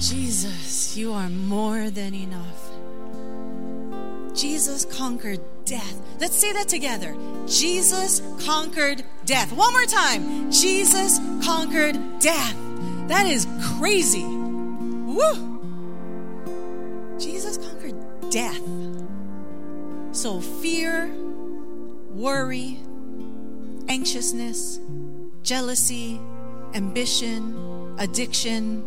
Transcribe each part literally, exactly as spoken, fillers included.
Jesus, you are more than enough. Jesus conquered death. Let's say that together. Jesus conquered death. One more time. Jesus conquered death. That is crazy. Woo! Jesus conquered death. So fear, worry, anxiousness, jealousy, ambition, addiction,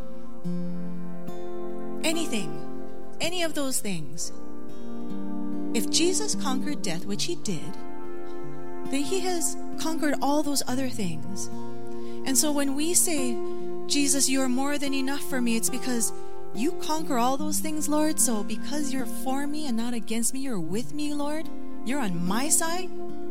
anything, any of those things. If Jesus conquered death, which he did, then he has conquered all those other things. And so when we say, Jesus, you are more than enough for me, it's because you conquer all those things, Lord. So because you're for me and not against me, you're with me, Lord. You're on my side.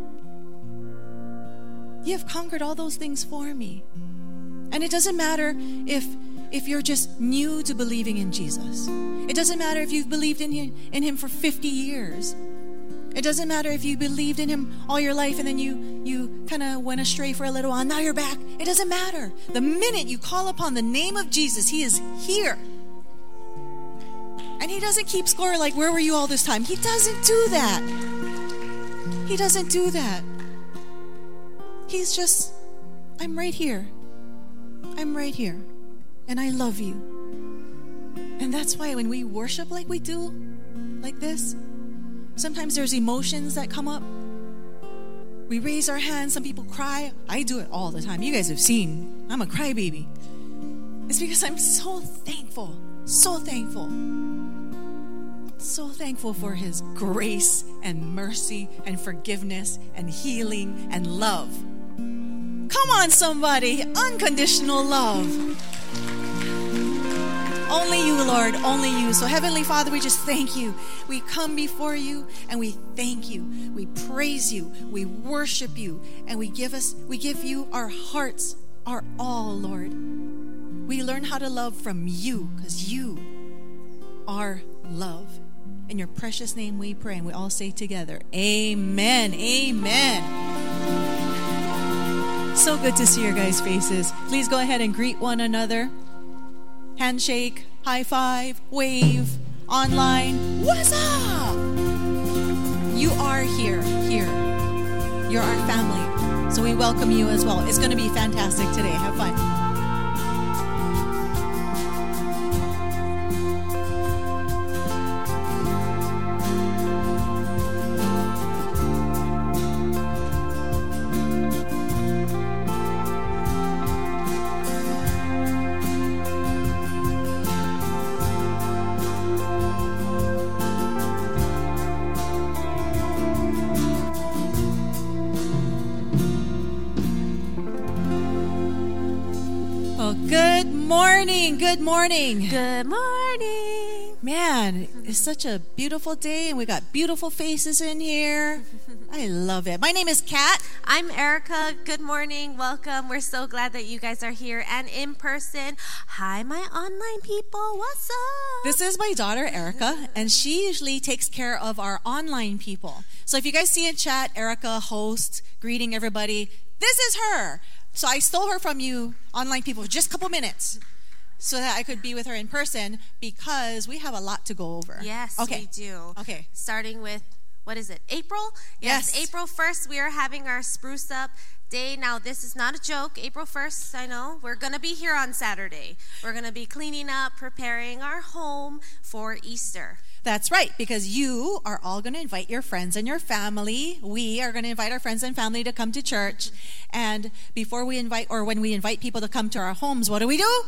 You have conquered all those things for me. And it doesn't matter if if you're just new to believing in Jesus. It doesn't matter if you've believed in him, in him for fifty years. It doesn't matter if you believed in him all your life and then you, you kind of went astray for a little while. Now you're back. It doesn't matter. The minute you call upon the name of Jesus, he is here. And he doesn't keep score like, where were you all this time? He doesn't do that. He doesn't do that. He's just, I'm right here. I'm right here. And I love you. And that's why when we worship like we do, like this, sometimes there's emotions that come up. We raise our hands. Some people cry. I do it all the time. You guys have seen. I'm a crybaby. It's because I'm so thankful. So thankful. So thankful for his grace and mercy and forgiveness and healing and love. Come on, somebody. Unconditional love. Only you, Lord, only you. So Heavenly Father, we just thank you. We come before you and we thank you. We praise you. We worship you. And we give us, we give you our hearts, our all, Lord. We learn how to love from you because you are love. In your precious name we pray, and we all say together, amen, amen. So good to see your guys' faces. Please go ahead and greet one another. Handshake, high five, wave, online. What's up? You are here, here. You're our family. So we welcome you as well. It's going to be fantastic today. Have fun. Good morning. Good morning. Good morning. Man, it's such a beautiful day and we got beautiful faces in here. I love it. My name is Kat. I'm Erica. Good morning. Welcome. We're so glad that you guys are here and in person. Hi, my online people. What's up? This is my daughter, Erica, and she usually takes care of our online people. So if you guys see in chat, Erica, host, greeting everybody, this is her. So I stole her from you, online people, for just a couple minutes so that I could be with her in person because we have a lot to go over. Yes, okay. we do. Okay. Starting with, what is it, April? Yes, yes. April first, we are having our Spruce Up Day. Now, this is not a joke. April first, I know. We're going to be here on Saturday. We're going to be cleaning up, preparing our home for Easter. That's right, because you are all going to invite your friends and your family. We are going to invite our friends and family to come to church. And before we invite, or when we invite people to come to our homes, what do we do?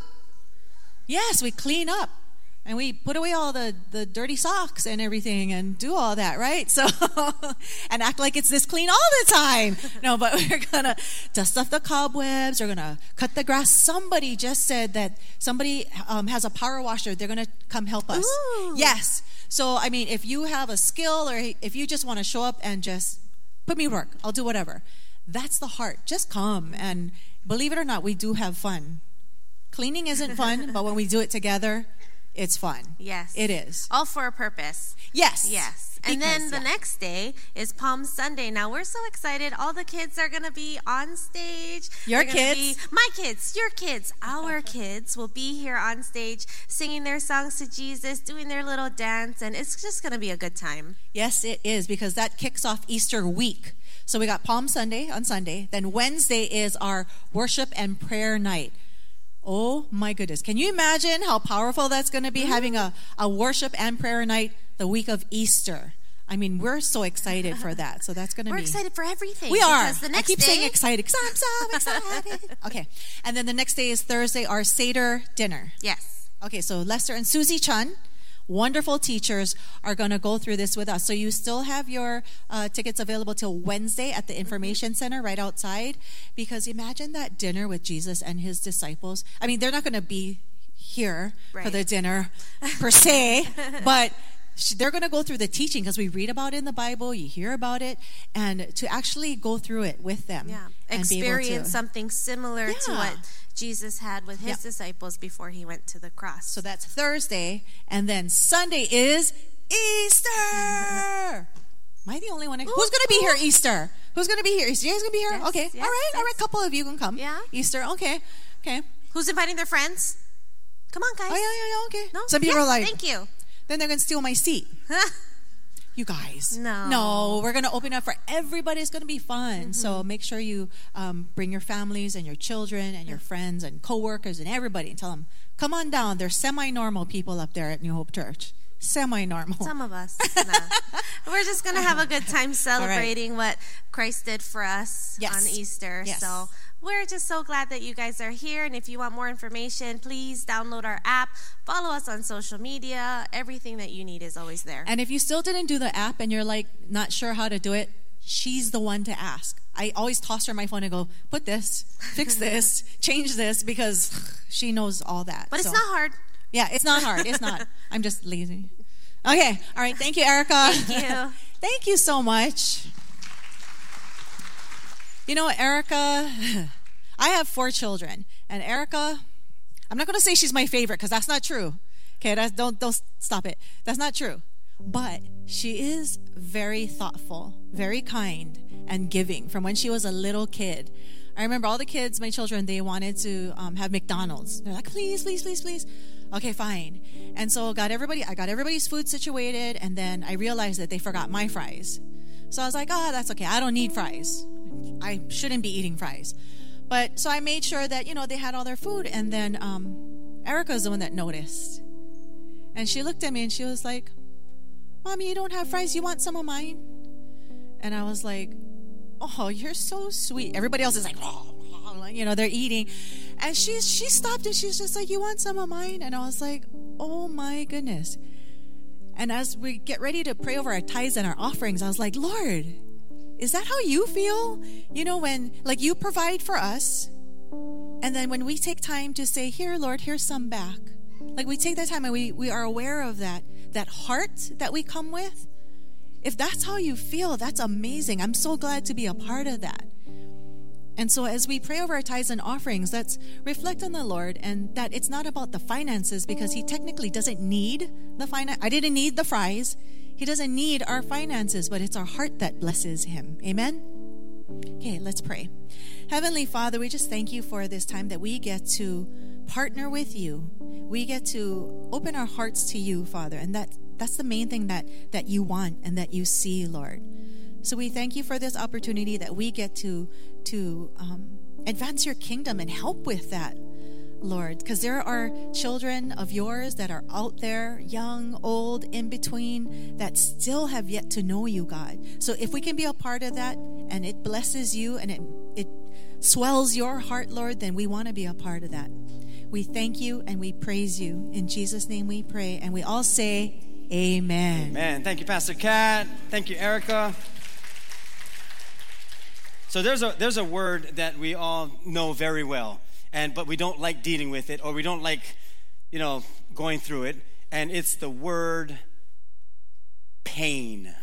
Yes, we clean up. And we put away all the, the dirty socks and everything and do all that, right? So, and act like it's this clean all the time. No, but we're going to dust off the cobwebs. We're going to cut the grass. Somebody just said that somebody um, has a power washer. They're going to come help us. Ooh. Yes. So, I mean, if you have a skill or if you just want to show up and just put me to work, I'll do whatever. That's the heart. Just come. And believe it or not, we do have fun. Cleaning isn't fun, but when we do it together, it's fun. Yes. It is. All for a purpose. Yes. Yes. And Because, then the yeah. next day is Palm Sunday. Now we're so excited. All the kids are going to be on stage. Your They're gonna kids? be- my kids, your kids, our kids will be here on stage singing their songs to Jesus, doing their little dance, and it's just going to be a good time. Yes, it is, because that kicks off Easter week. So we got Palm Sunday on Sunday. Then Wednesday is our worship and prayer night. Oh my goodness. Can you imagine how powerful that's going to be, mm-hmm. having a, a worship and prayer night the week of Easter? I mean, we're so excited for that. So that's going to be... We're excited for everything. We are. The next I keep day... saying excited because I'm so excited. Okay. And then the next day is Thursday, our Seder dinner. Yes. Okay, so Lester and Susie Chun, wonderful teachers, are going to go through this with us. So you still have your uh, tickets available till Wednesday at the Information Center right outside. Because imagine that dinner with Jesus and his disciples. I mean, they're not going to be here right. for the dinner per se, but they're going to go through the teaching, because we read about it in the Bible, you hear about it, and to actually go through it with them. Yeah, and experience be able to, something similar yeah. to what Jesus had with his yeah. disciples before he went to the cross. So that's Thursday, and then Sunday is Easter. Am I the only one? Ooh, Who's going to be here Easter? Who's going to be here? Is you guys going to be here? Yes, okay, yes, all right, yes. all right. A couple of you can come. Yeah. Easter, okay, okay. Who's inviting their friends? Come on, guys. Oh yeah, yeah, yeah. Okay. No? Some people yes, are like, thank you. Then they're going to steal my seat. You guys. No. No, we're going to open up for everybody. It's going to be fun. Mm-hmm. So make sure you um, bring your families and your children and your friends and coworkers and everybody, and tell them, come on down. There's semi-normal people up there at New Hope Church. Semi-normal. Some of us. No. We're just going to have a good time celebrating right. what Christ did for us yes. on Easter. Yes. So we're just so glad that you guys are here. And if you want more information, please download our app. Follow us on social media. Everything that you need is always there. And if you still didn't do the app and you're like not sure how to do it, she's the one to ask. I always toss her my phone and go, put this, fix this, change this, because she knows all that. But so. It's not hard. Yeah, it's not hard. It's not. I'm just lazy. Okay. All right. Thank you, Erica. Thank you. Thank you so much. You know, Erica, I have four children. And Erica, I'm not going to say she's my favorite, because that's not true. Okay, that's, don't, don't stop it. That's not true. But she is very thoughtful, very kind, and giving from when she was a little kid. I remember all the kids, my children, they wanted to um, have McDonald's. They're like, please, please, please, please. Okay, fine. And so got everybody, I got everybody's food situated, and then I realized that they forgot my fries. So I was like, oh, that's okay. I don't need fries. I shouldn't be eating fries. But so I made sure that, you know, they had all their food. And then um, Erica's the one that noticed. And she looked at me and she was like, Mommy, you don't have fries. You want some of mine? And I was like, oh, you're so sweet. Everybody else is like, oh, you know, they're eating. And she, she stopped and she's just like, you want some of mine? And I was like, oh my goodness. And as we get ready to pray over our tithes and our offerings, I was like, Lord, is that how you feel? You know, when like you provide for us, and then when we take time to say, here, Lord, here's some back. Like we take that time and we, we are aware of that, that heart that we come with. If that's how you feel, that's amazing. I'm so glad to be a part of that. And so as we pray over our tithes and offerings, let's reflect on the Lord, and that it's not about the finances, because he technically doesn't need the finance. I didn't need the fries. He doesn't need our finances, but it's our heart that blesses him. Amen? Okay, let's pray. Heavenly Father, we just thank you for this time that we get to partner with you. We get to open our hearts to you, Father, and that that's the main thing that, that you want and that you see, Lord. So we thank you for this opportunity that we get to, to um, advance your kingdom and help with that, Lord, because there are children of yours that are out there, young, old, in between, that still have yet to know you, God. So if we can be a part of that and it blesses you and it, it swells your heart, Lord, then we want to be a part of that. We thank you and we praise you. In Jesus' name we pray. And we all say, amen. Amen. Thank you, Pastor Kat. Thank you, Erica. So there's a there's a word that we all know very well, and but we don't like dealing with it, or we don't like, you know, going through it, and it's the word pain.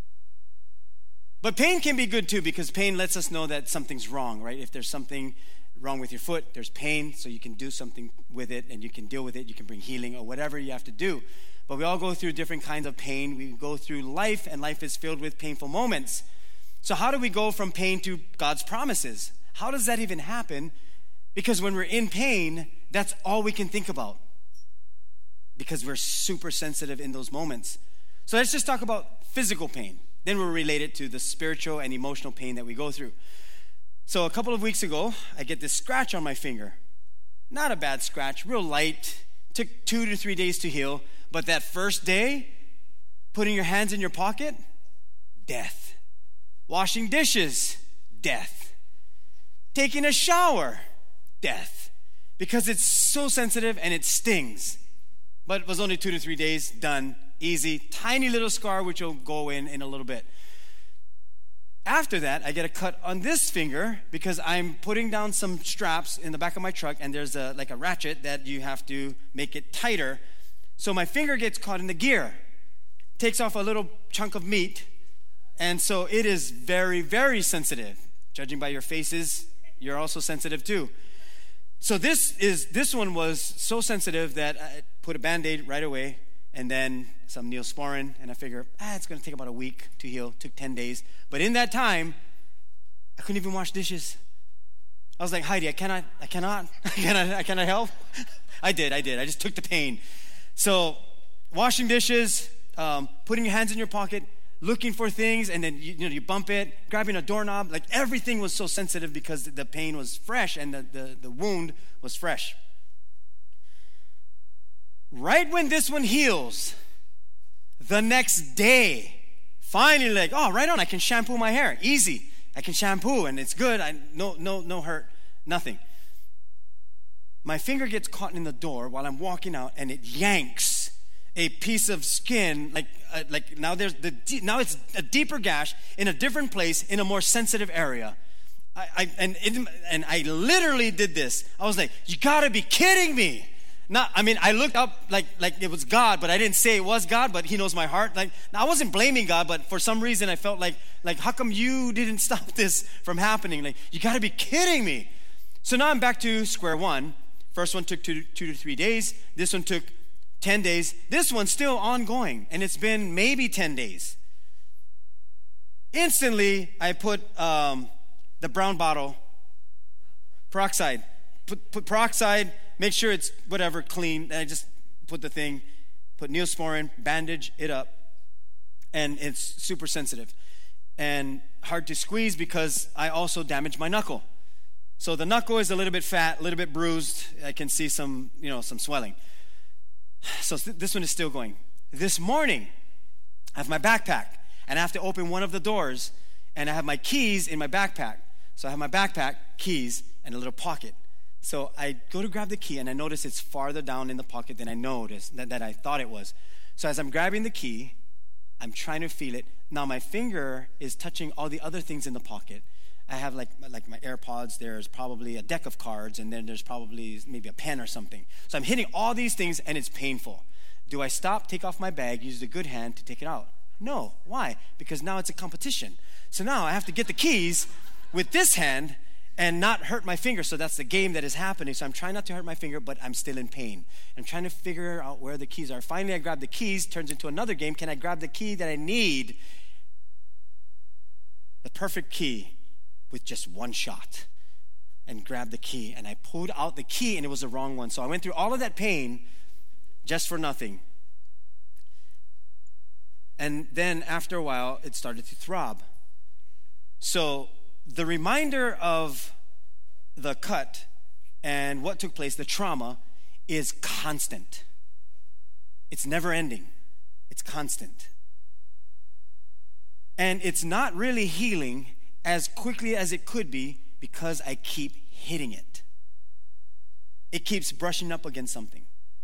But pain can be good too, because pain lets us know that something's wrong, right? If there's something wrong with your foot, there's pain, so you can do something with it and you can deal with it. You can bring healing or whatever you have to do. But we all go through different kinds of pain. We go through life, and life is filled with painful moments. So how do we go from pain to God's promises? How does that even happen? Because when we're in pain, that's all we can think about, because we're super sensitive in those moments. So let's just talk about physical pain. Then we'll relate it to the spiritual and emotional pain that we go through. So a couple of weeks ago, I get this scratch on my finger. Not a bad scratch, real light. Took two to three days to heal. But that first day, putting your hands in your pocket, death. Washing dishes, death. Taking a shower, death. Because it's so sensitive and it stings. But it was only two to three days, done, easy. Tiny little scar which will go in in a little bit. After that, I get a cut on this finger because I'm putting down some straps in the back of my truck, and there's a like a ratchet that you have to make it tighter. So my finger gets caught in the gear, takes off a little chunk of meat, and so it is very, very sensitive. Judging by your faces, you're also sensitive too. So this is this one was so sensitive that I put a Band-Aid right away, and then some Neosporin, and I figure, ah, it's going to take about a week to heal. Took ten days. But in that time, I couldn't even wash dishes. I was like, Heidi, I cannot, I cannot, I cannot, I cannot help. I did, I did. I just took the pain. So washing dishes, um, putting your hands in your pocket, looking for things, and then you, you know you bump it, grabbing a doorknob. Like everything was so sensitive because the pain was fresh and the, the, the wound was fresh. Right when this one heals, the next day, finally like, oh, right on, I can shampoo my hair. Easy. I can shampoo and it's good. I no no no hurt, nothing. My finger gets caught in the door while I'm walking out, and it yanks a piece of skin, like uh, like now there's the now it's a deeper gash in a different place in a more sensitive area. I, I and it, and I literally did this. I was like, you gotta be kidding me. Not, I mean, I looked up like like it was God, but I didn't say it was God, but He knows my heart. Like, now I wasn't blaming God, but for some reason I felt like, like, how come you didn't stop this from happening? Like, you got to be kidding me. So now I'm back to square one. First one took two, two to three days. This one took ten days. This one's still ongoing, and it's been maybe ten days. Instantly, I put um, the brown bottle, peroxide. Put, put peroxide. Make sure it's whatever, clean. And I just put the thing, put Neosporin, bandage it up. And it's super sensitive. And hard to squeeze because I also damaged my knuckle. So the knuckle is a little bit fat, a little bit bruised. I can see some, you know, some swelling. So th- this one is still going. This morning, I have my backpack. And I have to open one of the doors. And I have my keys in my backpack. So I have my backpack, keys, and a little pocket. So I go to grab the key, and I notice it's farther down in the pocket than I noticed, that, that I thought it was. So as I'm grabbing the key, I'm trying to feel it. Now my finger is touching all the other things in the pocket. I have like, like my AirPods, there's probably a deck of cards, and then there's probably maybe a pen or something. So I'm hitting all these things, and it's painful. Do I stop, take off my bag, use the good hand to take it out? No. Why? Because now it's a competition. So now I have to get the keys with this hand and not hurt my finger. So that's the game that is happening. So I'm trying not to hurt my finger, but I'm still in pain. I'm trying to figure out where the keys are. Finally, I grab the keys, turns into another game. Can I grab the key that I need? The perfect key with just one shot. And grab the key. And I pulled out the key, and it was the wrong one. So I went through all of that pain just for nothing. And then after a while, it started to throb. So the reminder of the cut and what took place, the trauma, is constant. It's never ending. It's constant. And it's not really healing as quickly as it could be because I keep hitting it. It keeps brushing up against something.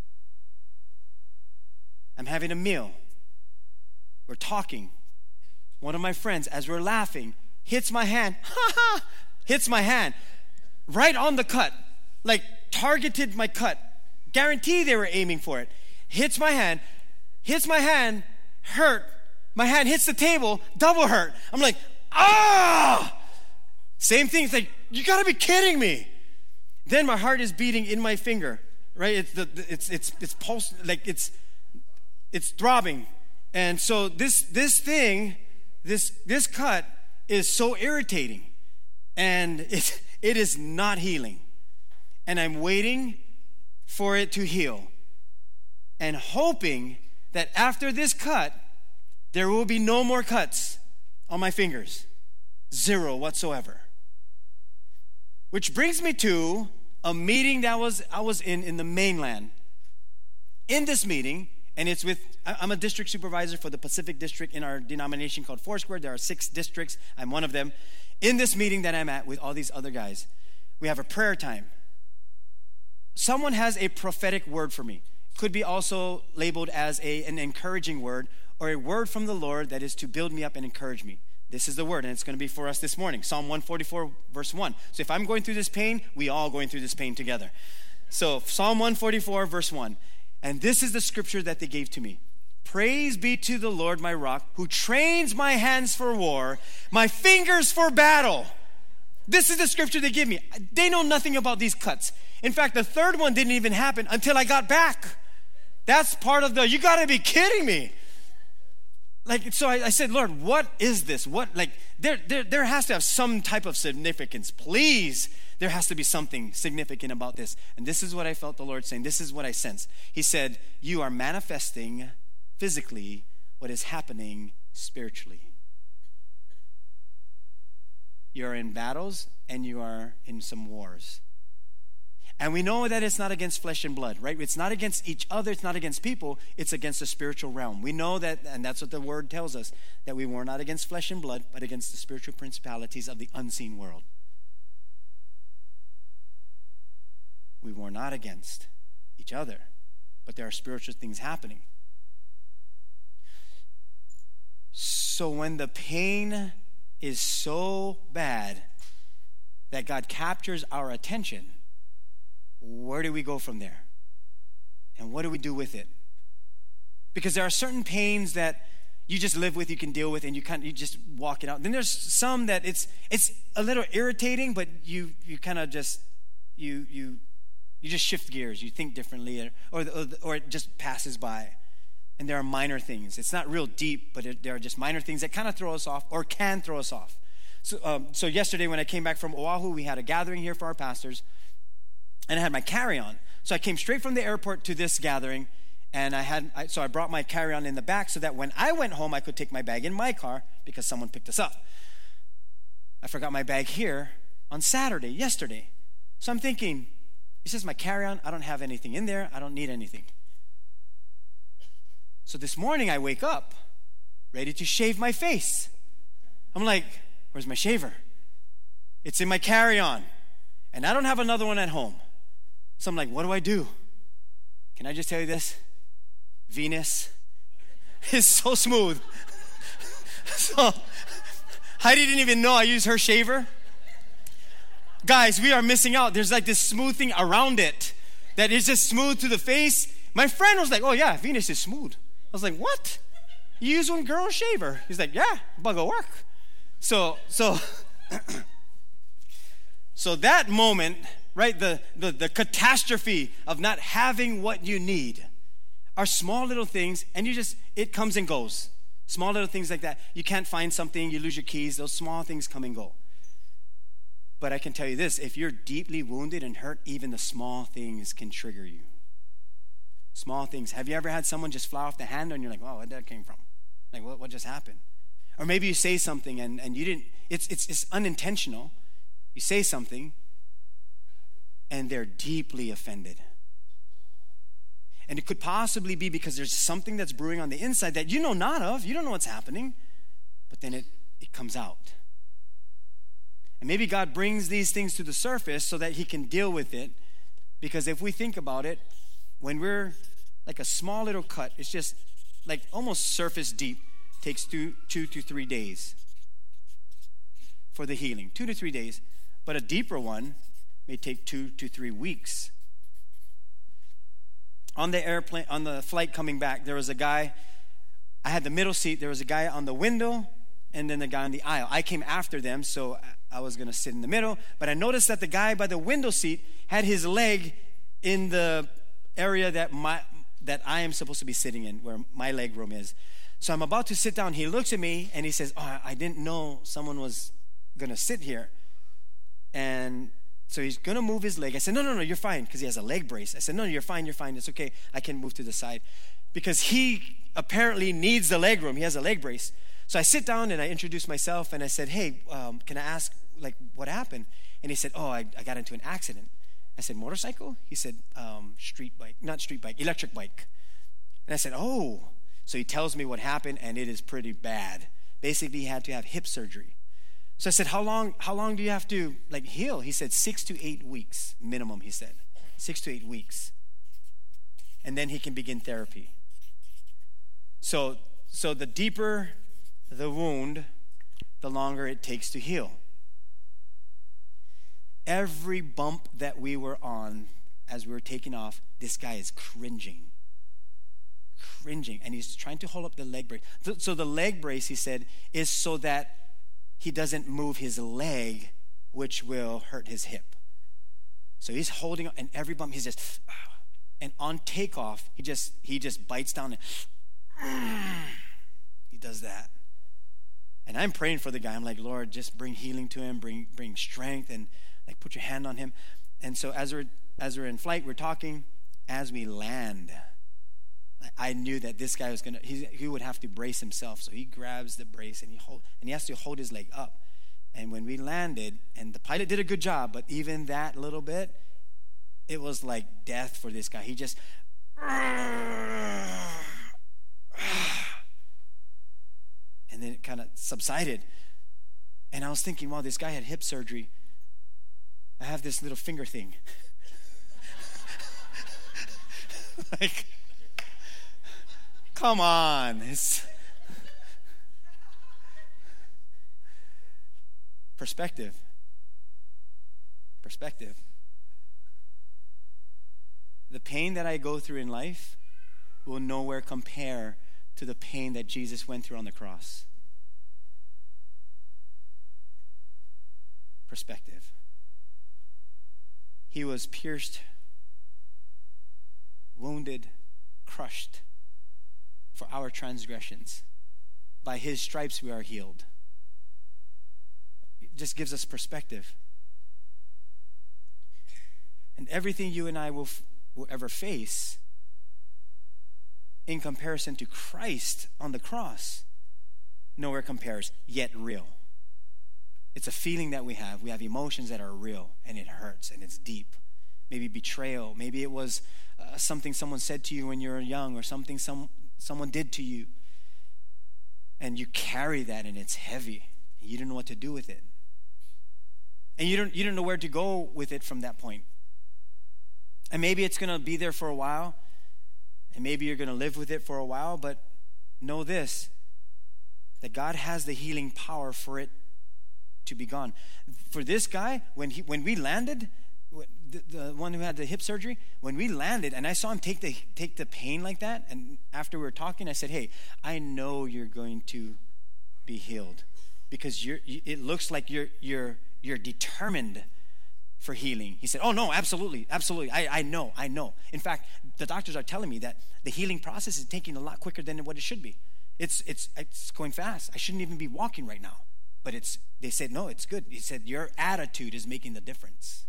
I'm having a meal. We're talking. One of my friends, as we're laughing, hits my hand, hits my hand, right on the cut, like targeted my cut. Guarantee they were aiming for it. Hits my hand, hits my hand, hurt. My hand hits the table, double hurt. I'm like, ah! Same thing, it's like, you gotta be kidding me. Then my heart is beating in my finger, right? It's the it's it's it's pulse, like it's it's throbbing. And so this this thing, this this cut is so irritating, and it it is not healing. And I'm waiting for it to heal, and hoping that after this cut, there will be no more cuts on my fingers. Zero whatsoever. Which brings me to a meeting that was I was in in the mainland. In this meeting, and it's with, I'm a district supervisor for the Pacific District in our denomination called Foursquare. There are six districts. I'm one of them. In this meeting that I'm at with all these other guys, we have a prayer time. Someone has a prophetic word for me. Could be also labeled as a, an encouraging word, or a word from the Lord that is to build me up and encourage me. This is the word, and it's going to be for us this morning. Psalm one forty-four, verse one. So if I'm going through this pain, we all going through this pain together. So Psalm one forty-four, verse one. And this is the scripture that they gave to me. Praise be to the Lord, my rock, who trains my hands for war, my fingers for battle. This is the scripture they give me. They know nothing about these cuts. In fact, the third one didn't even happen until I got back. That's part of the, you got to be kidding me. Like, so I, I said, Lord, what is this? What, like, there, there, there has to have some type of significance. Please, there has to be something significant about this. And this is what I felt the Lord saying. This is what I sensed. He said, you are manifesting physically what is happening spiritually. You're in battles and you are in some wars. And we know that it's not against flesh and blood, right? It's not against each other. It's not against people. It's against the spiritual realm. We know that, and that's what the word tells us, that we war not against flesh and blood, but against the spiritual principalities of the unseen world. We war not against each other, but there are spiritual things happening. So when the pain is so bad that God captures our attention, where do we go from there? And what do we do with it? Because there are certain pains that you just live with, you can deal with, and you kind of, you just walk it out. Then there's some that it's it's a little irritating, but you you kind of just you you you just shift gears, you think differently, or or, or it just passes by. And there are minor things. It's not real deep, but it, there are just minor things that kind of throw us off or can throw us off. So um, so yesterday when I came back from Oahu, we had a gathering here for our pastors. And I had my carry-on. So I came straight from the airport to this gathering, and I had I, so I brought my carry-on in the back so that when I went home, I could take my bag in my car because someone picked us up. I forgot my bag here on Saturday, yesterday. So I'm thinking, this is my carry-on. I don't have anything in there. I don't need anything. So this morning I wake up, ready to shave my face. I'm like, where's my shaver? It's in my carry-on, and I don't have another one at home. So I'm like, what do I do? Can I just tell you this? Venus is so smooth. So Heidi didn't even know I used her shaver. Guys, we are missing out. There's like this smooth thing around it that is just smooth to the face. My friend was like, oh yeah, Venus is smooth. I was like, what? You use one girl shaver? He's like, yeah, bug will work. So, so, so that moment, right, the, the, the catastrophe of not having what you need are small little things, and you just, it comes and goes. Small little things like that. You can't find something, you lose your keys, those small things come and go. But I can tell you this, if you're deeply wounded and hurt, even the small things can trigger you. Small things. Have you ever had someone just fly off the handle and you're like, oh, where did that came from? Like, what, what just happened? Or maybe you say something and, and you didn't, it's, it's, it's unintentional. You say something and they're deeply offended. And it could possibly be because there's something that's brewing on the inside that you know not of. You don't know what's happening. But then it, it comes out. And maybe God brings these things to the surface so that he can deal with it. Because if we think about it, when we're like a small little cut, it's just like almost surface deep. Takes two, two to three days for the healing. Two to three days. But a deeper one may take two to three weeks. On the airplane, on the flight coming back, there was a guy, I had the middle seat, there was a guy on the window and then the guy on the aisle. I came after them, so I was going to sit in the middle. But I noticed that the guy by the window seat had his leg in the area that my that I am supposed to be sitting in, where my leg room is. So I'm about to sit down. He looks at me and he says, oh, I didn't know someone was going to sit here. And so he's going to move his leg. I said, no, no, no, you're fine, because he has a leg brace. I said, no, you're fine, you're fine. It's okay. I can move to the side. Because he apparently needs the leg room. He has a leg brace. So I sit down and I introduce myself and I said, hey, um, can I ask, like, what happened? And he said, oh, I, I got into an accident. I said, motorcycle? He said, um, street bike, not street bike, electric bike. And I said, oh. So he tells me what happened, and it is pretty bad. Basically, he had to have hip surgery. So I said, how long, how long do you have to, like, heal? He said, six to eight weeks minimum, he said. Six to eight weeks. And then he can begin therapy. So, so the deeper the wound, the longer it takes to heal. Every bump that we were on as we were taking off, this guy is cringing. Cringing. And he's trying to hold up the leg brace. So the leg brace, he said, is so that he doesn't move his leg, which will hurt his hip. So he's holding, and every bump, he's just, and on takeoff, he just he just bites down and he does that. And I'm praying for the guy. I'm like, Lord, just bring healing to him, bring bring strength, and like put your hand on him. And so as we're as we're in flight, we're talking. As we land, I knew that this guy was gonna he, he would have to brace himself. So he grabs the brace and he hold and he has to hold his leg up. And when we landed, and the pilot did a good job, but even that little bit, it was like death for this guy. He just and then it kind of subsided. And I was thinking, wow, this guy had hip surgery. I have this little finger thing. Like, come on. It's perspective. Perspective. The pain that I go through in life will nowhere compare to the pain that Jesus went through on the cross. Perspective. He was pierced, wounded, crushed for our transgressions. By his stripes we are healed. It just gives us perspective. And everything you and I will, will ever face, in comparison to Christ on the cross, nowhere compares, yet real. It's a feeling that we have. We have emotions that are real, and it hurts, and it's deep. Maybe betrayal. Maybe it was uh, something someone said to you when you were young, or something some someone did to you. And you carry that, and it's heavy. And you don't know what to do with it. And you don't you don't know where to go with it from that point. And maybe it's going to be there for a while, and maybe you're going to live with it for a while, but know this, that God has the healing power for it to be gone. For this guy, when he when we landed, the, the one who had the hip surgery, when we landed and I saw him take the take the pain like that, and after we were talking, I said, hey, I know you're going to be healed, because you're it looks like you're you're you're determined for healing. He said, oh no, absolutely, absolutely. I, I know, I know. In fact, the doctors are telling me that the healing process is taking a lot quicker than what it should be. It's it's it's going fast. I shouldn't even be walking right now. But it's they said, no, it's good. He said, your attitude is making the difference.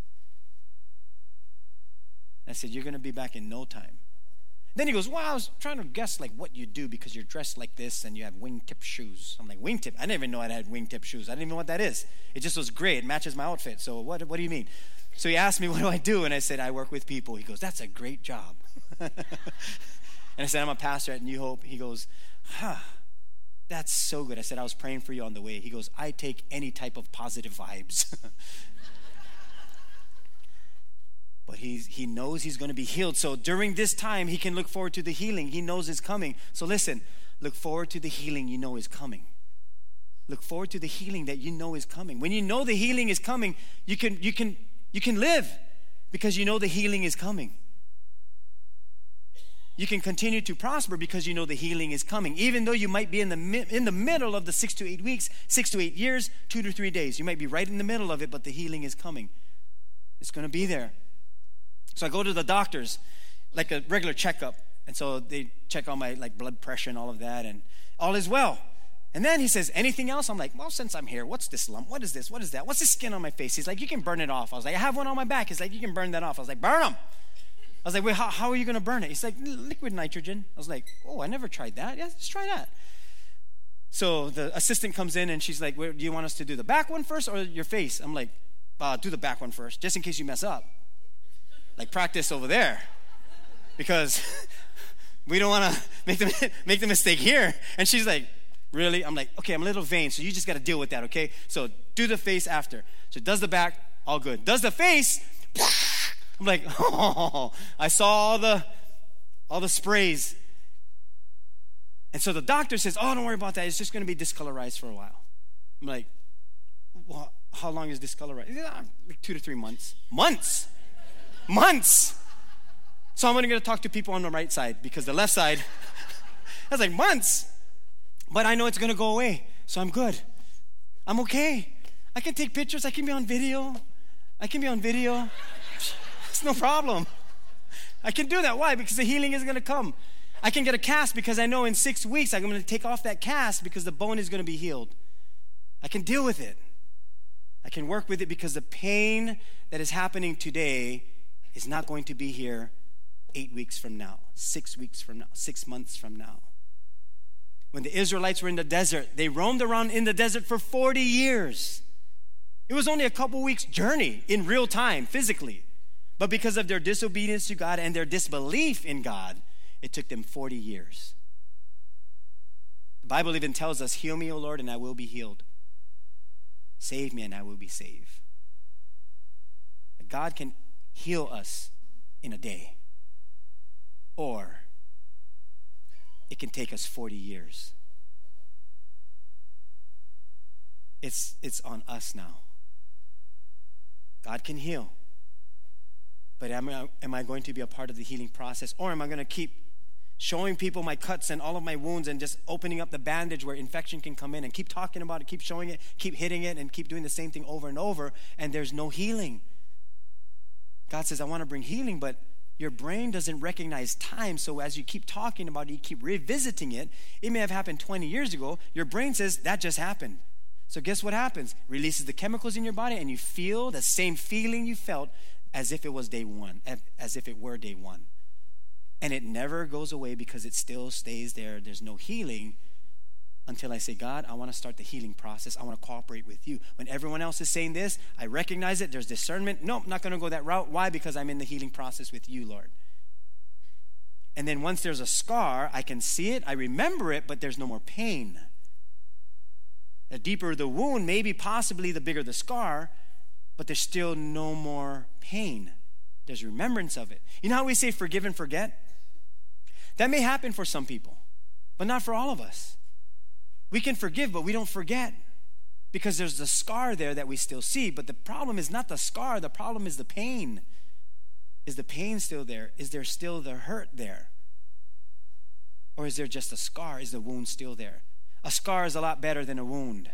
I said, you're going to be back in no time. Then he goes, well, I was trying to guess like what you do because you're dressed like this and you have wingtip shoes. I'm like, wingtip? I didn't even know I had wingtip shoes. I didn't even know what that is. It just was great. It matches my outfit. So what, what do you mean? So he asked me, what do I do? And I said, I work with people. He goes, that's a great job. And I said, I'm a pastor at New Hope. He goes, huh. That's so good. I said, I was praying for you on the way. He goes, I take any type of positive vibes. But he's, he knows he's going to be healed. So during this time, he can look forward to the healing. He knows it's coming. So listen, look forward to the healing you know is coming. Look forward to the healing that you know is coming. When you know the healing is coming, you can, you can, you can live because you know the healing is coming. you can continue to prosper because you know the healing is coming. Even though you might be in the in the middle of the six to eight weeks, six to eight years, two to three days. You might be right in the middle of it, but the healing is coming. It's going to be there. So I go to the doctors, like a regular checkup. And so they check on my like blood pressure and all of that, and all is well. And then he says, anything else? I'm like, well, since I'm here, what's this lump? What is this? What is that? What's this skin on my face? He's like, you can burn it off. I was like, I have one on my back. He's like, you can burn that off. I was like, burn them. I was like, wait, how, how are you going to burn it? He's like, liquid nitrogen. I was like, oh, I never tried that. Yeah, let's try that. So the assistant comes in, and she's like, well, do you want us to do the back one first or your face? I'm like, uh, do the back one first, just in case you mess up. Like, practice over there. Because we don't want to make the, make the mistake here. And she's like, really? I'm like, okay, I'm a little vain, so you just got to deal with that, okay? So do the face after. So does the back, all good. Does the face, I'm like, oh, I saw all the, all the sprays. And so the doctor says, oh, don't worry about that. It's just going to be discolorized for a while. I'm like, well, how long is discolorized? Yeah, like two to three months. Months. Months. So I'm only going to talk to people on the right side because the left side, I was like, months. But I know it's going to go away, so I'm good. I'm okay. I can take pictures. I can be on video. I can be on video. It's no problem. I can do that. Why? Because the healing is going to come. I can get a cast because I know in six weeks I'm going to take off that cast because the bone is going to be healed. I can deal with it. I can work with it because the pain that is happening today is not going to be here eight weeks from now, six weeks from now, six months from now. When the Israelites were in the desert, they roamed around in the desert for forty years. It was only a couple weeks' journey in real time, physically. But because of their disobedience to God and their disbelief in God, it took them forty years. The Bible even tells us, heal me, O Lord, and I will be healed. Save me, and I will be saved. God can heal us in a day. Or it can take us forty years. It's, it's on us now. God can heal. But am I, am I going to be a part of the healing process? Or am I going to keep showing people my cuts and all of my wounds and just opening up the bandage where infection can come in and keep talking about it, keep showing it, keep hitting it, and keep doing the same thing over and over, and there's no healing? God says, I want to bring healing, but your brain doesn't recognize time, so as you keep talking about it, you keep revisiting it. It may have happened twenty years ago. Your brain says, that just happened. So guess what happens? Releases the chemicals in your body, and you feel the same feeling you felt as if it was day one, as if it were day one. And it never goes away because it still stays there. There's no healing until I say, God, I want to start the healing process. I want to cooperate with you. When everyone else is saying this, I recognize it. There's discernment. No, I'm not going to go that route. Why? Because I'm in the healing process with you, Lord. And then once there's a scar, I can see it, I remember it, but there's no more pain. The deeper the wound, maybe possibly the bigger the scar, but there's still no more pain. There's remembrance of it. You know how we say forgive and forget? That may happen for some people, but not for all of us. We can forgive, but we don't forget because there's the scar there that we still see. But the problem is not the scar. The problem is the pain. Is the pain still there? Is there still the hurt there? Or is there just a scar? Is the wound still there? A scar is a lot better than a wound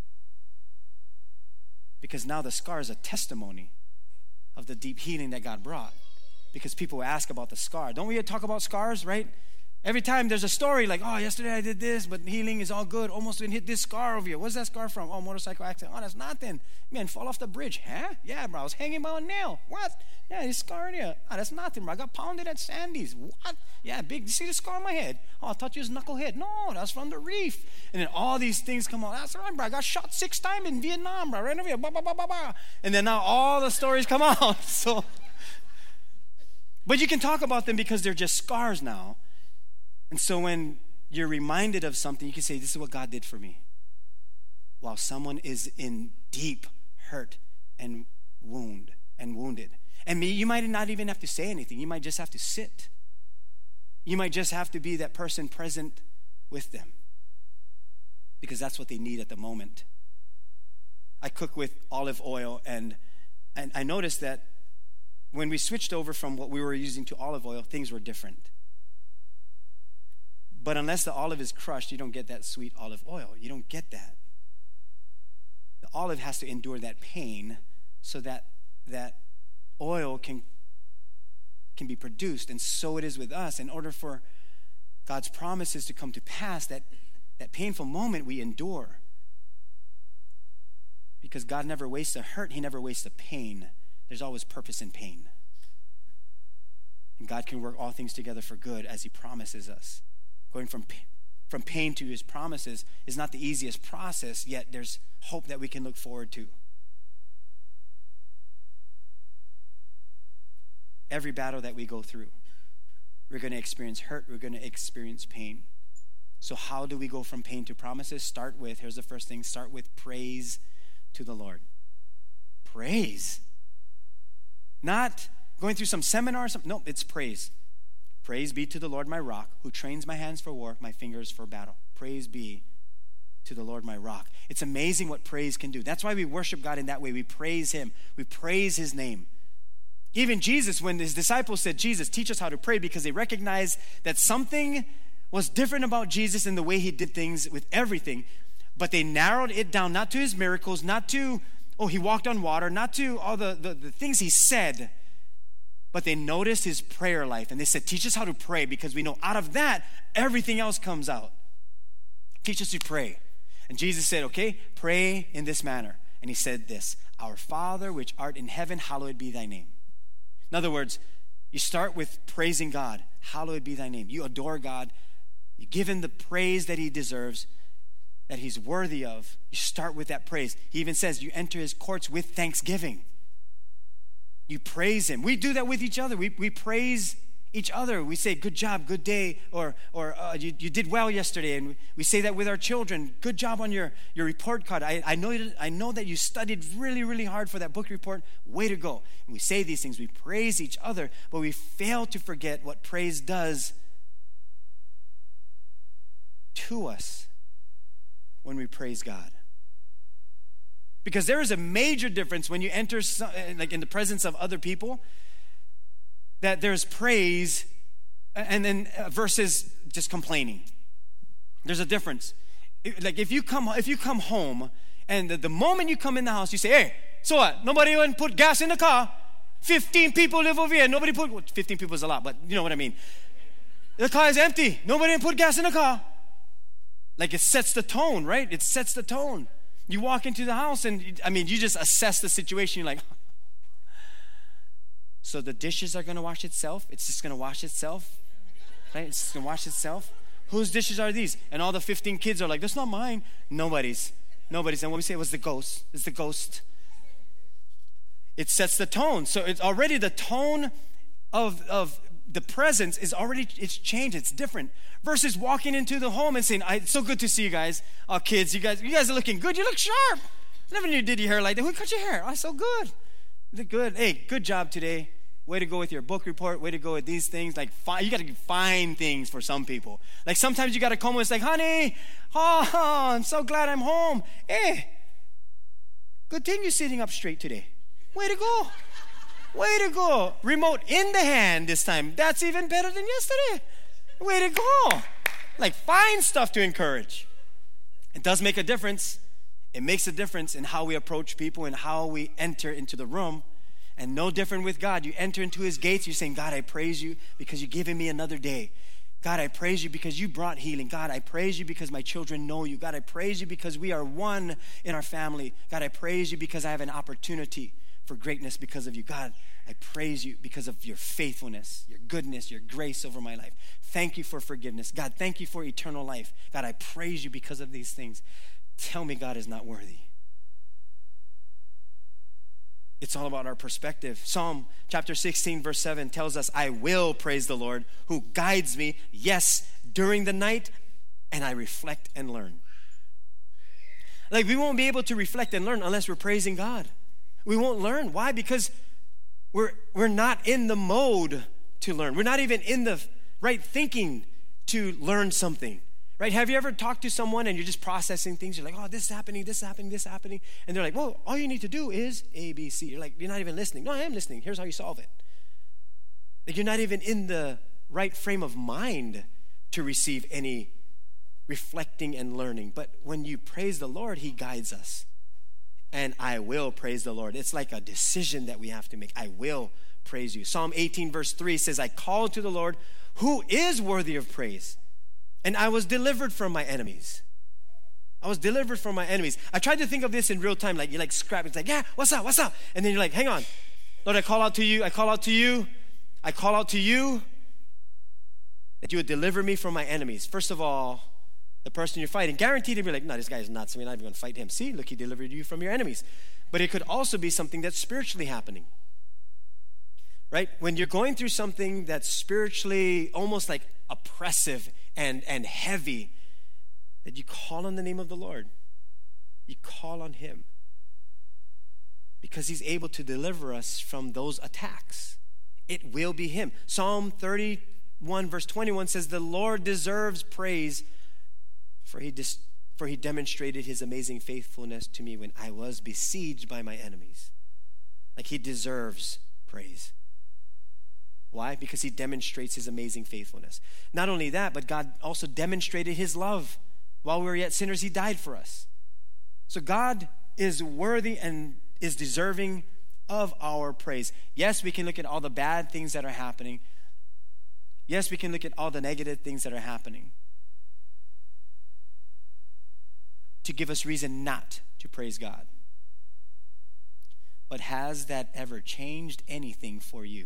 because now the scar is a testimony of the deep healing that God brought. Because people ask about the scar. Don't we talk about scars, right? Every time there's a story like, oh, yesterday I did this, but healing is all good. Almost didn't hit this scar over here. What's that scar from? Oh, motorcycle accident. Oh, that's nothing. Man, fall off the bridge. Huh? Yeah, bro, I was hanging by a nail. What? Yeah, this scar in here. Oh, that's nothing, bro. I got pounded at Sandy's. What? Yeah, big. You see the scar on my head? Oh, I thought you was knucklehead. No, that's from the reef. And then all these things come out. That's right, bro. I got shot six times in Vietnam, bro. Right over here. Bah, bah, bah, bah, bah. And then now all the stories come out. So, but you can talk about them because they're just scars now. And so when you're reminded of something, you can say, this is what God did for me. While someone is in deep hurt and wound and wounded. And me, you might not even have to say anything. You might just have to sit. You might just have to be that person present with them. Because that's what they need at the moment. I cook with olive oil, and, and I noticed that when we switched over from what we were using to olive oil, things were different. But unless the olive is crushed, you don't get that sweet olive oil. You don't get that. The olive has to endure that pain so that that oil can, can be produced. And so it is with us. In order for God's promises to come to pass, that, that painful moment we endure. Because God never wastes a hurt. He never wastes a pain. There's always purpose in pain. And God can work all things together for good as he promises us. Going from, from pain to his promises is not the easiest process, yet there's hope that we can look forward to. Every battle that we go through, we're going to experience hurt, we're going to experience pain. So how do we go from pain to promises? Start with, here's the first thing, start with praise to the Lord. Praise. Not going through some seminar or something. No, it's praise. Praise be to the Lord my rock, who trains my hands for war, my fingers for battle. Praise be to the Lord my rock. It's amazing what praise can do. That's why we worship God in that way. We praise him. We praise his name. Even Jesus, when his disciples said, Jesus, teach us how to pray, because they recognized that something was different about Jesus in the way he did things with everything. But they narrowed it down, not to his miracles, not to, oh, he walked on water, not to all the, the, the things he said, but they noticed his prayer life. And they said, teach us how to pray, because we know out of that, everything else comes out. Teach us to pray. And Jesus said, okay, pray in this manner. And he said this, our Father which art in heaven, hallowed be thy name. In other words, you start with praising God. Hallowed be thy name. You adore God. You give him the praise that he deserves, that he's worthy of. You start with that praise. He even says you enter his courts with thanksgiving. You praise him. We do that with each other. We we praise each other. We say, good job, good day, or or uh, you, you did well yesterday. And we say that with our children. Good job on your, your report card. I, I, know, I know that you studied really, really hard for that book report. Way to go. And we say these things. We praise each other, but we fail to forget what praise does to us when we praise God. Because there is a major difference when you enter, like in the presence of other people, that there's praise and then versus just complaining. There's a difference. Like if you come, if you come home and the, the moment you come in the house, you say, hey, so what? Nobody went and put gas in the car. fifteen people live over here. Nobody put, well, fifteen people is a lot, but you know what I mean. The car is empty. Nobody put gas in the car. Like it sets the tone, right? It sets the tone. You walk into the house and, I mean, you just assess the situation. You're like, so the dishes are going to wash itself? It's just going to wash itself? Right? It's just going to wash itself? Whose dishes are these? And all the fifteen kids are like, that's not mine. Nobody's. Nobody's. And what we say was the ghost. It's the ghost. It sets the tone. So it's already the tone of, of the presence is already, it's changed. It's different. Versus walking into the home and saying, it's so good to see you guys. Oh, kids, you guys you guys are looking good. You look sharp. I never knew you did your hair like that. Who cut your hair? Oh, so good. Look good. Hey, good job today. Way to go with your book report. Way to go with these things. Like, fine, you got to find things for some people. Like, sometimes you got to come and it's like, honey, oh, I'm so glad I'm home. Hey, good thing you're sitting up straight today. Way to go. Way to go. Remote in the hand this time. That's even better than yesterday. Way to go. Like, find stuff to encourage. It does make a difference. It makes a difference in how we approach people and how we enter into the room. And no different with God. You enter into his gates, you're saying, God, I praise you because you're giving me another day. God, I praise you because you brought healing. God, I praise you because my children know you. God, I praise you because we are one in our family. God, I praise you because I have an opportunity for greatness because of you. God, I praise you because of your faithfulness, your goodness, your grace over my life. Thank you for forgiveness. God, thank you for eternal life. God, I praise you because of these things. Tell me God is not worthy. It's all about our perspective. Psalm chapter sixteen, verse seven tells us, I will praise the Lord who guides me, yes, during the night, and I reflect and learn. Like, we won't be able to reflect and learn unless we're praising God. We won't learn. Why? Because we're we're not in the mode to learn. We're not even in the right thinking to learn something. Right? Have you ever talked to someone and you're just processing things? You're like, oh, this is happening, this is happening, this is happening. And they're like, well, all you need to do is A, B, C. You're like, you're not even listening. No, I am listening. Here's how you solve it. Like, you're not even in the right frame of mind to receive any reflecting and learning. But when you praise the Lord, he guides us. And I will praise the Lord. It's like a decision that we have to make. I will praise you. Psalm eighteen verse three says, I called to the Lord who is worthy of praise, and I was delivered from my enemies. I was delivered from my enemies. I tried to think of this in real time, like you like scrap. It's like, yeah, what's up, what's up? And then you're like, hang on. Lord, I call out to you, I call out to you, I call out to you that you would deliver me from my enemies. First of all, the person you're fighting, guaranteed to be like, no, this guy's nuts. We're not even going to fight him. See, look, he delivered you from your enemies. But it could also be something that's spiritually happening. Right? When you're going through something that's spiritually almost like oppressive and, and heavy, that you call on the name of the Lord. You call on him. Because he's able to deliver us from those attacks. It will be him. Psalm thirty-one verse twenty-one says, the Lord deserves praise, for he dis- for he demonstrated his amazing faithfulness to me when I was besieged by my enemies. Like he deserves praise. Why? Because he demonstrates his amazing faithfulness. Not only that, but God also demonstrated his love. While we were yet sinners, he died for us. So God is worthy and is deserving of our praise. Yes, we can look at all the bad things that are happening. Yes, we can look at all the negative things that are happening to give us reason not to praise God. But has that ever changed anything for you?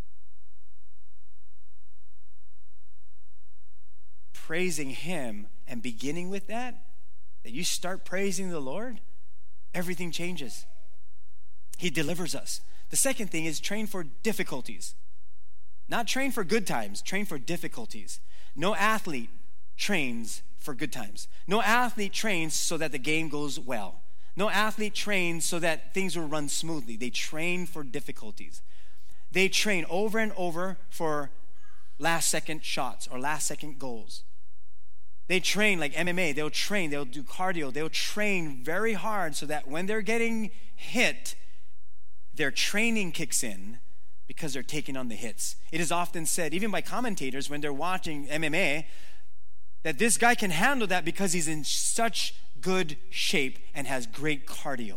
Praising him and beginning with that, that you start praising the Lord, everything changes. He delivers us. The second thing is train for difficulties. Not train for good times, train for difficulties. No athlete trains for good times. No athlete trains so that the game goes well. No athlete trains so that things will run smoothly. They train for difficulties. They train over and over for last second shots or last second goals. They train like M M A. They'll train. They'll do cardio. They'll train very hard so that when they're getting hit, their training kicks in because they're taking on the hits. It is often said, even by commentators when they're watching M M A, that this guy can handle that because he's in such good shape and has great cardio.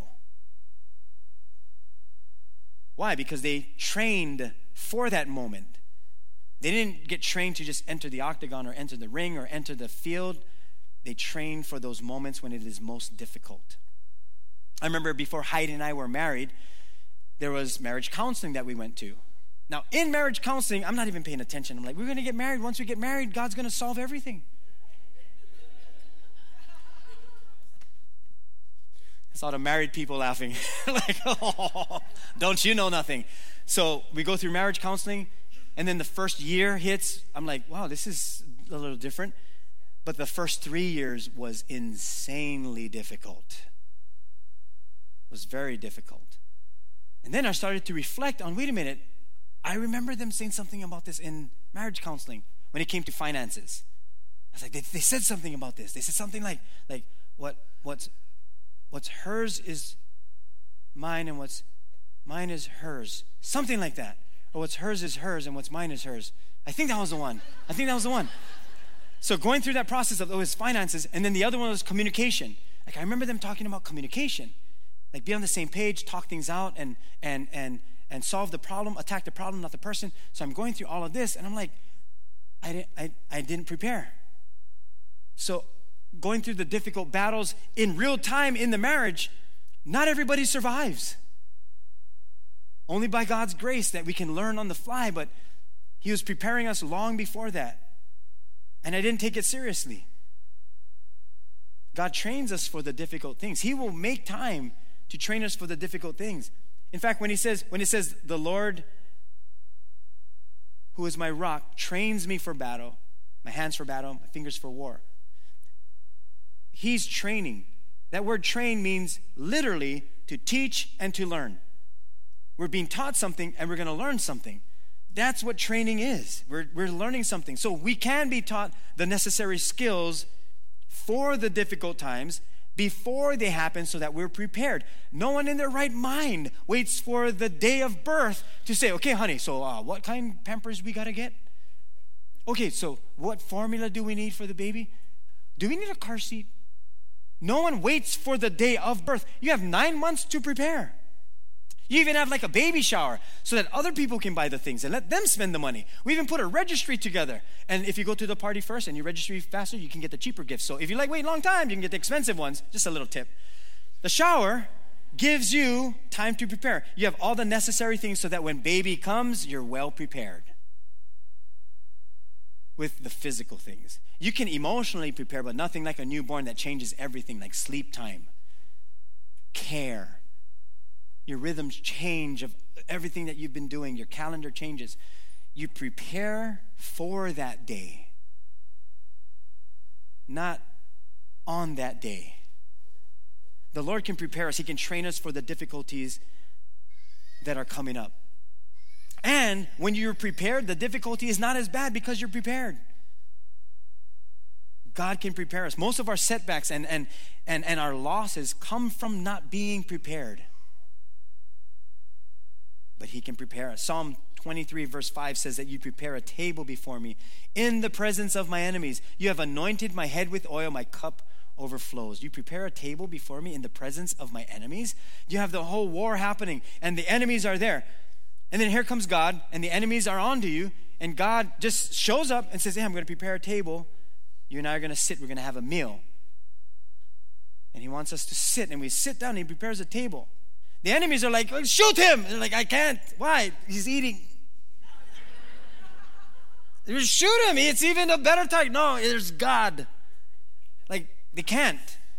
Why? Because they trained for that moment. They didn't get trained to just enter the octagon or enter the ring or enter the field. They trained for those moments when it is most difficult. I remember before Heidi and I were married, there was marriage counseling that we went to. Now, in marriage counseling, I'm not even paying attention. I'm like, we're going to get married. Once we get married, God's going to solve everything. I saw the married people laughing. Like, oh, don't you know nothing? So we go through marriage counseling, and then the first year hits. I'm like, wow, this is a little different. But the first three years was insanely difficult. It was very difficult. And then I started to reflect on, wait a minute, I remember them saying something about this in marriage counseling when it came to finances. I was like, they, they said something about this. They said something like, like what what's what's hers is mine and what's mine is hers. Something like that. Or what's hers is hers and what's mine is hers. I think that was the one. I think that was the one. So going through that process of, oh, his finances, and then the other one was communication. Like I remember them talking about communication. Like be on the same page, talk things out, and and and and solve the problem, attack the problem, not the person. So I'm going through all of this, and I'm like, I didn't, I, I didn't prepare. So going through the difficult battles in real time in the marriage, not everybody survives. Only by God's grace that we can learn on the fly, but he was preparing us long before that. And I didn't take it seriously. God trains us for the difficult things. He will make time to train us for the difficult things. In fact, when he says, when it says, the Lord, who is my rock, trains me for battle, my hands for battle, my fingers for war. He's training. That word train means literally to teach and to learn. We're being taught something and we're going to learn something. That's what training is. We're, we're learning something. So we can be taught the necessary skills for the difficult times before they happen so that we're prepared. No one in their right mind waits for the day of birth to say, okay, honey, so uh, what kind of Pampers we got to get? Okay, so what formula do we need for the baby? Do we need a car seat? No one waits for the day of birth. You have nine months to prepare. You even have like a baby shower so that other people can buy the things and let them spend the money. We even put a registry together. And if you go to the party first and you register faster, you can get the cheaper gifts. So if you like wait a long time, you can get the expensive ones. Just a little tip. The shower gives you time to prepare. You have all the necessary things so that when baby comes, you're well prepared with the physical things. You can emotionally prepare, but nothing like a newborn that changes everything, like sleep time, care. Your rhythms change of everything that you've been doing. Your calendar changes. You prepare for that day, not on that day. The Lord can prepare us. He can train us for the difficulties that are coming up. And when you're prepared, the difficulty is not as bad because you're prepared. God can prepare us. Most of our setbacks and, and, and, and our losses come from not being prepared. But he can prepare us. Psalm twenty-three verse five says that you prepare a table before me in the presence of my enemies. You have anointed my head with oil, my cup overflows. You prepare a table before me in the presence of my enemies. You have the whole war happening and the enemies are there. And then here comes God and the enemies are onto you and God just shows up and says, hey, I'm going to prepare a table. You and I are going to sit. We're going to have a meal. And he wants us to sit and we sit down and he prepares a table. The enemies are like, shoot him. They're like, I can't. Why? He's eating. You shoot him. It's even a better target. No, there's God. Like, they can't.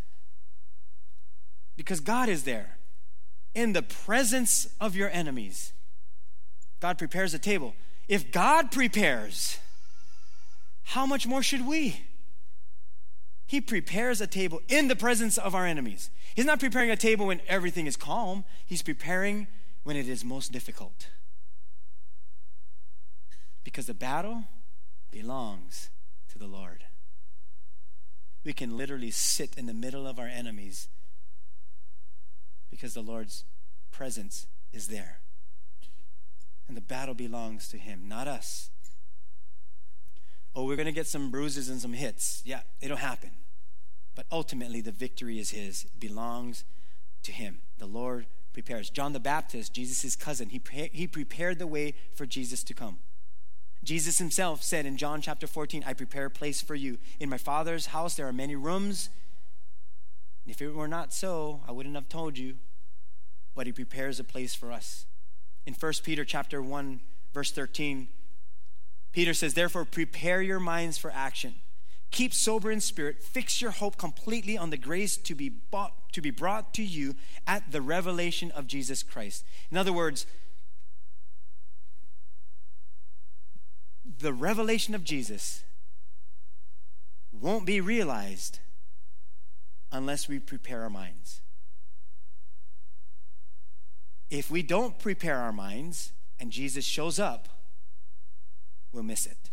Because God is there. In the presence of your enemies. God prepares a table. If God prepares, how much more should we? He prepares a table in the presence of our enemies. He's not preparing a table when everything is calm. He's preparing when it is most difficult. Because the battle belongs to the Lord. We can literally sit in the middle of our enemies because the Lord's presence is there. And the battle belongs to him, not us. Oh, we're going to get some bruises and some hits. Yeah, it'll happen. But ultimately, the victory is his. It belongs to him. The Lord prepares. John the Baptist, Jesus' cousin, he, pre- he prepared the way for Jesus to come. Jesus himself said in John chapter fourteen, I prepare a place for you. In my Father's house, there are many rooms. And if it were not so, I wouldn't have told you. But he prepares a place for us. In First Peter chapter one, verse thirteen, Peter says, therefore, prepare your minds for action. Keep sober in spirit. Fix your hope completely on the grace to be bought, to be brought to you at the revelation of Jesus Christ. In other words, the revelation of Jesus won't be realized unless we prepare our minds. If we don't prepare our minds and Jesus shows up, we'll miss it.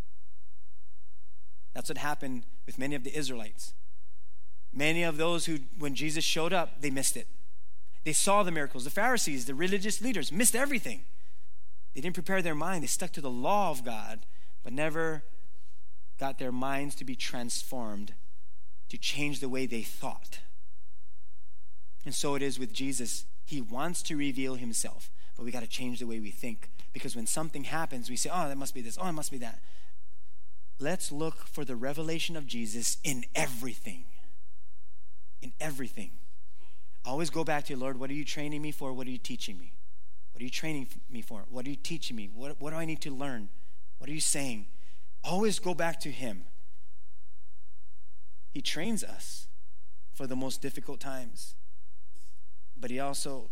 That's what happened with many of the Israelites. Many of those who, when Jesus showed up, they missed it. They saw the miracles. The Pharisees, the religious leaders, missed everything. They didn't prepare their mind. They stuck to the law of God, but never got their minds to be transformed to change the way they thought. And so it is with Jesus. He wants to reveal himself, but we got to change the way we think. Because when something happens, we say, oh, that must be this. Oh, it must be that. Let's look for the revelation of Jesus in everything. In everything. Always go back to, Lord, what are you training me for? What are you teaching me? What are you training me for? What are you teaching me? What, what do I need to learn? What are you saying? Always go back to him. He trains us for the most difficult times. But he also,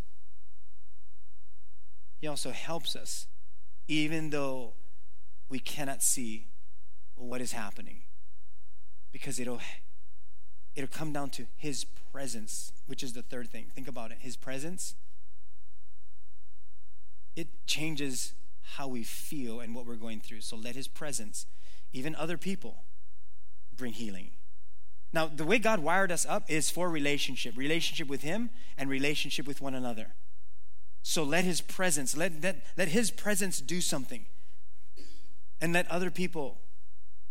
he also helps us, even though we cannot see what is happening. Because it'll, it'll come down to his presence, which is the third thing. Think about it. His presence, it changes how we feel and what we're going through. So let his presence, even other people, bring healing. Now, the way God wired us up is for relationship. Relationship with him and relationship with one another. So let his presence, let, let, let his presence do something. And let other people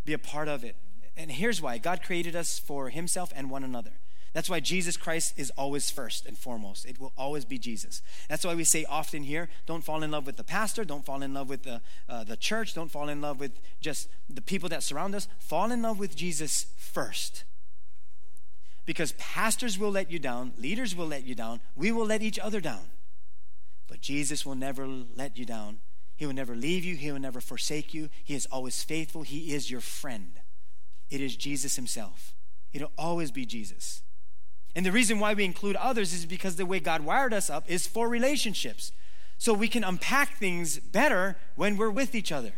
be a part of it. And here's why. God created us for himself and one another. That's why Jesus Christ is always first and foremost. It will always be Jesus. That's why we say often here, don't fall in love with the pastor, don't fall in love with the, uh, the church, don't fall in love with just the people that surround us. Fall in love with Jesus first. Because pastors will let you down, leaders will let you down, we will let each other down. But Jesus will never let you down. He will never leave you, he will never forsake you. He is always faithful, he is your friend. It is Jesus himself. It'll always be Jesus. And the reason why we include others is because the way God wired us up is for relationships. So we can unpack things better when we're with each other.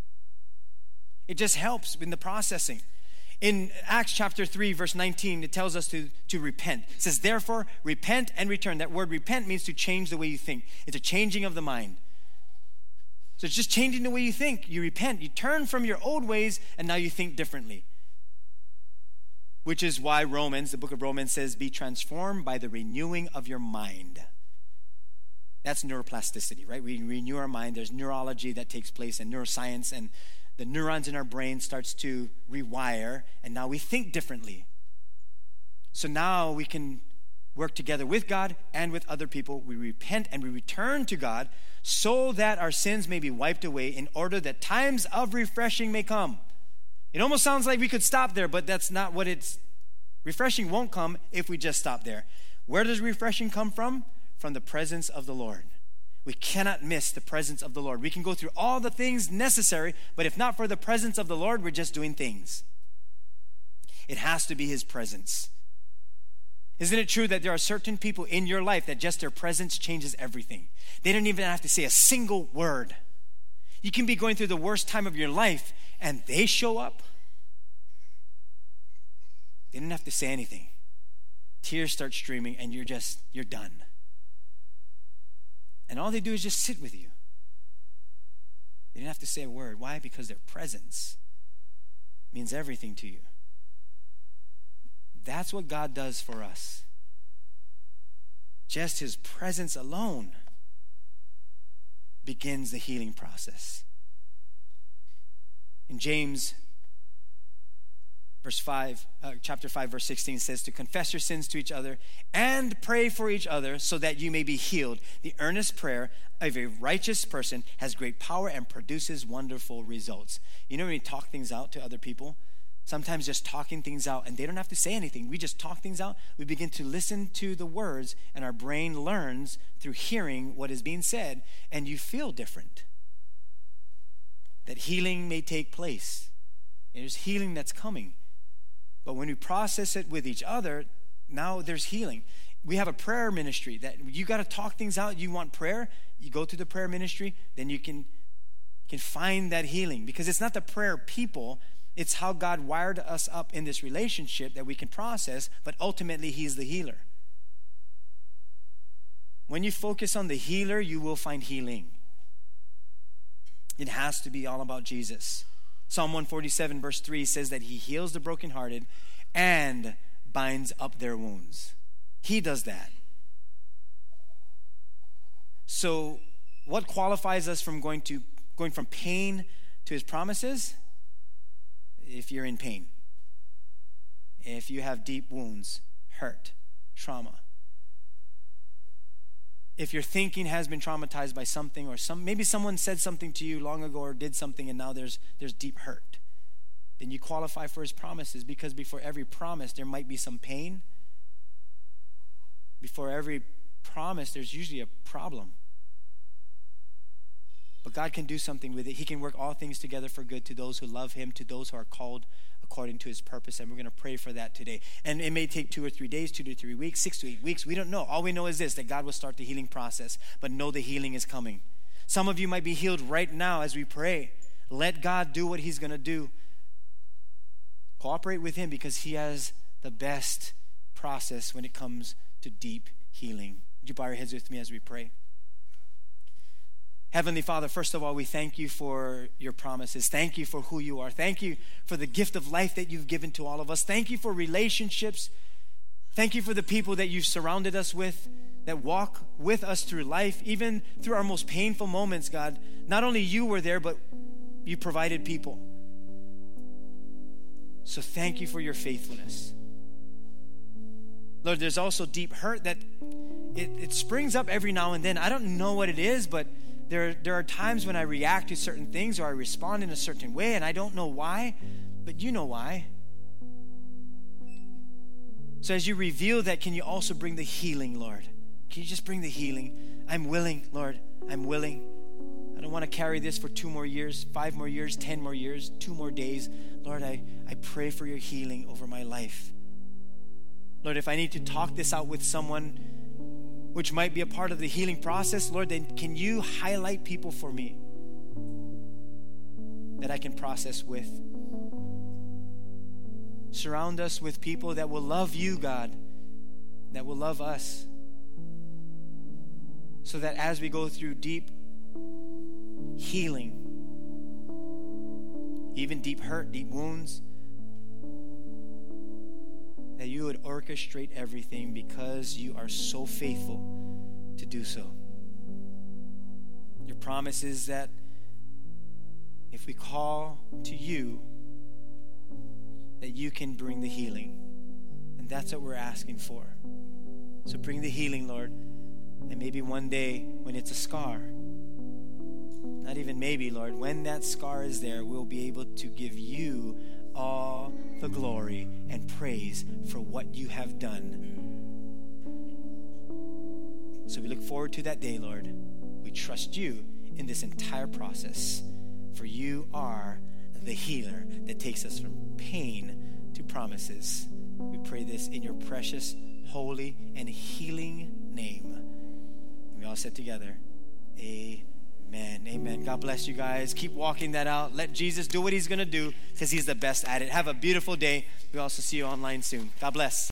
It just helps in the processing. In Acts chapter three, verse nineteen, it tells us to, to repent. It says, therefore, repent and return. That word repent means to change the way you think. It's a changing of the mind. So it's just changing the way you think. You repent. You turn from your old ways, and now you think differently. Which is why Romans, the book of Romans says, be transformed by the renewing of your mind. That's neuroplasticity, right? We renew our mind. There's neurology that takes place in neuroscience, and the neurons in our brain starts to rewire, and now we think differently. So now we can work together with God and with other people. We repent and we return to God so that our sins may be wiped away in order that times of refreshing may come. It almost sounds like we could stop there, but that's not what it's. Refreshing won't come if we just stop there. Where does refreshing come from? From the presence of the Lord. We cannot miss the presence of the Lord. We can go through all the things necessary, but if not for the presence of the Lord, we're just doing things. It has to be his presence. Isn't it true that there are certain people in your life that just their presence changes everything? They don't even have to say a single word. You can be going through the worst time of your life, and they show up. They didn't have to say anything. Tears start streaming, and you're just, you're done. And all they do is just sit with you. They didn't have to say a word. Why? Because their presence means everything to you. That's what God does for us. Just his presence alone begins the healing process. In James verse five, uh, chapter five, verse sixteen says to confess your sins to each other and pray for each other so that you may be healed. The earnest prayer of a righteous person has great power and produces wonderful results. You know when we talk things out to other people? Sometimes just talking things out, and they don't have to say anything. We just talk things out. We begin to listen to the words, and our brain learns through hearing what is being said, and you feel different. That healing may take place. There's healing that's coming. But when we process it with each other, now there's healing. We have a prayer ministry that you got to talk things out. You want prayer, you go to the prayer ministry, then you can, can find that healing. Because it's not the prayer people, it's how God wired us up in this relationship that we can process, but ultimately he's the healer. When you focus on the healer, you will find healing. It has to be all about Jesus. Psalm one forty-seven verse three says that he heals the brokenhearted and binds up their wounds. He does that. So what qualifies us from going to going from pain to his promises? If you're in pain, if you have deep wounds, hurt, trauma, if your thinking has been traumatized by something, or some maybe someone said something to you long ago or did something and now there's there's deep hurt, then you qualify for his promises, because before every promise there might be some pain. Before every promise there's usually a problem. But God can do something with it. He can work all things together for good to those who love him, to those who are called according to his purpose. And we're going to pray for that today. And it may take two or three days, two to three weeks, six to eight weeks. We don't know. All we know is this, that God will start the healing process. But know the healing is coming. Some of you might be healed right now as we pray. Let God do what he's going to do. Cooperate with him, because he has the best process when it comes to deep healing. Would you bow your heads with me as we pray? Heavenly Father, first of all, we thank you for your promises. Thank you for who you are. Thank you for the gift of life that you've given to all of us. Thank you for relationships. Thank you for the people that you've surrounded us with, that walk with us through life, even through our most painful moments, God. Not only you were there, but you provided people. So thank you for your faithfulness. Lord, there's also deep hurt that it, it springs up every now and then. I don't know what it is, but there, there are times when I react to certain things or I respond in a certain way, and I don't know why, but you know why. So as you reveal that, can you also bring the healing, Lord? Can you just bring the healing? I'm willing, Lord. I'm willing. I don't want to carry this for two more years, five more years, ten more years, two more days. Lord, I, I pray for your healing over my life. Lord, if I need to talk this out with someone, which might be a part of the healing process, Lord, then can you highlight people for me that I can process with? Surround us with people that will love you, God, that will love us, so that as we go through deep healing, even deep hurt, deep wounds, that you would orchestrate everything because you are so faithful to do so. Your promise is that if we call to you, that you can bring the healing. And that's what we're asking for. So bring the healing, Lord. And maybe one day when it's a scar, not even maybe, Lord, when that scar is there, we'll be able to give you all the glory and praise for what you have done. So we look forward to that day, Lord. We trust you in this entire process, for you are the healer that takes us from pain to promises. We pray this in your precious, holy, and healing name. And we all said together, amen. Amen. Amen. God bless you guys. Keep walking that out. Let Jesus do what he's going to do because he's the best at it. Have a beautiful day. We'll also see you online soon. God bless.